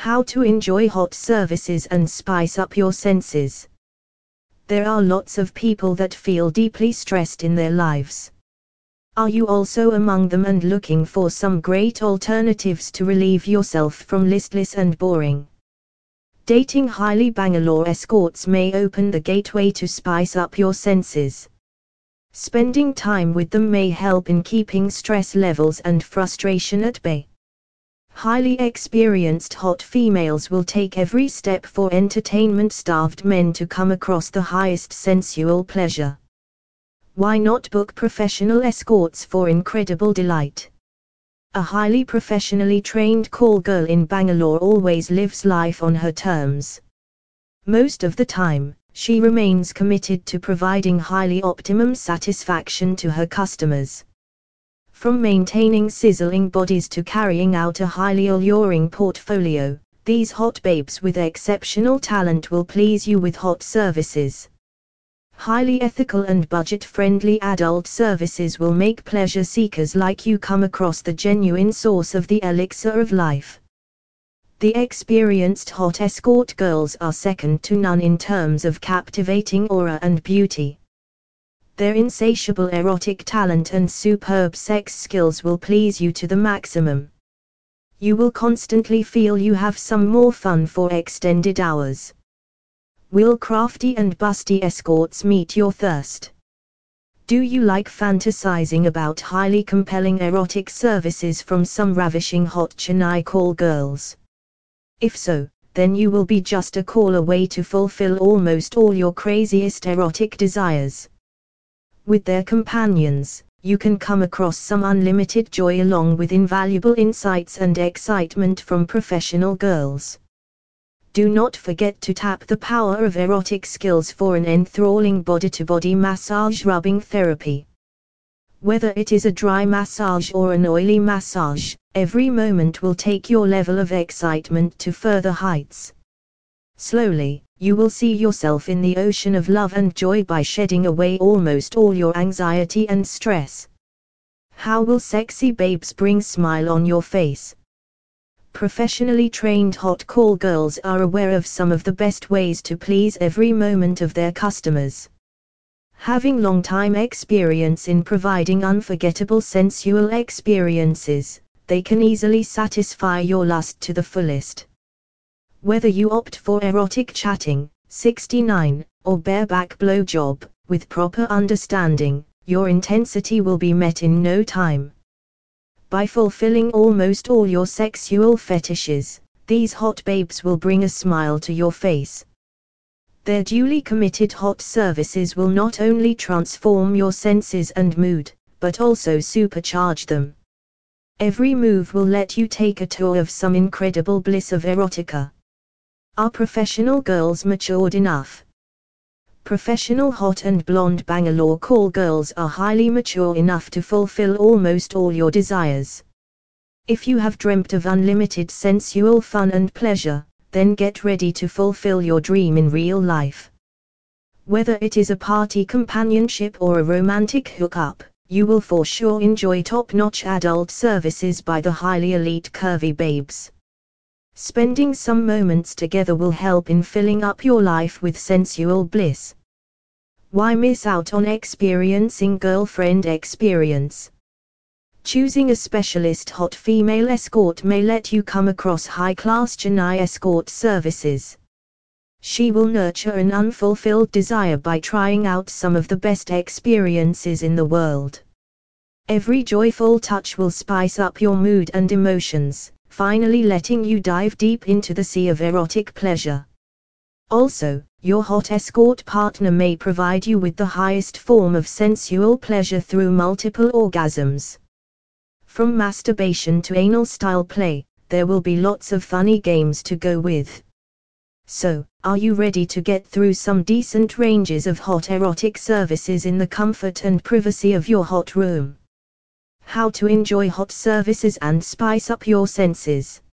How to enjoy hot services and spice up your senses. There are lots of people that feel deeply stressed in their lives. Are you also among them and looking for some great alternatives to relieve yourself from listless and boring? Dating highly Bangalore escorts may open the gateway to spice up your senses. Spending time with them may help in keeping stress levels and frustration at bay. Highly experienced hot females will take every step for entertainment-starved men to come across the highest sensual pleasure. Why not book professional escorts for incredible delight? A highly professionally trained call girl in Bangalore always lives life on her terms. Most of the time, she remains committed to providing highly optimum satisfaction to her customers. From maintaining sizzling bodies to carrying out a highly alluring portfolio, these hot babes with exceptional talent will please you with hot services. Highly ethical and budget-friendly adult services will make pleasure seekers like you come across the genuine source of the elixir of life. The experienced hot escort girls are second to none in terms of captivating aura and beauty. Their insatiable erotic talent and superb sex skills will please you to the maximum. You will constantly feel you have some more fun for extended hours. Will crafty and busty escorts meet your thirst? Do you like fantasizing about highly compelling erotic services from some ravishing hot Chennai call girls? If so, then you will be just a call away to fulfill almost all your craziest erotic desires. With their companions, you can come across some unlimited joy along with invaluable insights and excitement from professional girls. Do not forget to tap the power of erotic skills for an enthralling body-to-body massage rubbing therapy. Whether it is a dry massage or an oily massage, every moment will take your level of excitement to further heights. Slowly, you will see yourself in the ocean of love and joy by shedding away almost all your anxiety and stress. How will sexy babes bring smile on your face? Professionally trained hot call girls are aware of some of the best ways to please every moment of their customers. Having long-time experience in providing unforgettable sensual experiences, they can easily satisfy your lust to the fullest. Whether you opt for erotic chatting, 69, or bareback blowjob, with proper understanding, your intensity will be met in no time. By fulfilling almost all your sexual fetishes, these hot babes will bring a smile to your face. Their duly committed hot services will not only transform your senses and mood, but also supercharge them. Every move will let you take a tour of some incredible bliss of erotica. Are professional girls matured enough? Professional hot and blonde Bangalore call girls are highly mature enough to fulfill almost all your desires. If you have dreamt of unlimited sensual fun and pleasure, then get ready to fulfill your dream in real life. Whether it is a party companionship or a romantic hookup, you will for sure enjoy top-notch adult services by the highly elite curvy babes. Spending some moments together will help in filling up your life with sensual bliss. Why miss out on experiencing girlfriend experience? Choosing a specialist hot female escort may let you come across high-class Chennai escort services. She will nurture an unfulfilled desire by trying out some of the best experiences in the world. Every joyful touch will spice up your mood and emotions, finally letting you dive deep into the sea of erotic pleasure. Also, your hot escort partner may provide you with the highest form of sensual pleasure through multiple orgasms. From masturbation to anal-style play, there will be lots of funny games to go with. So, are you ready to get through some decent ranges of hot erotic services in the comfort and privacy of your hot room? How to enjoy hot services and spice up your senses.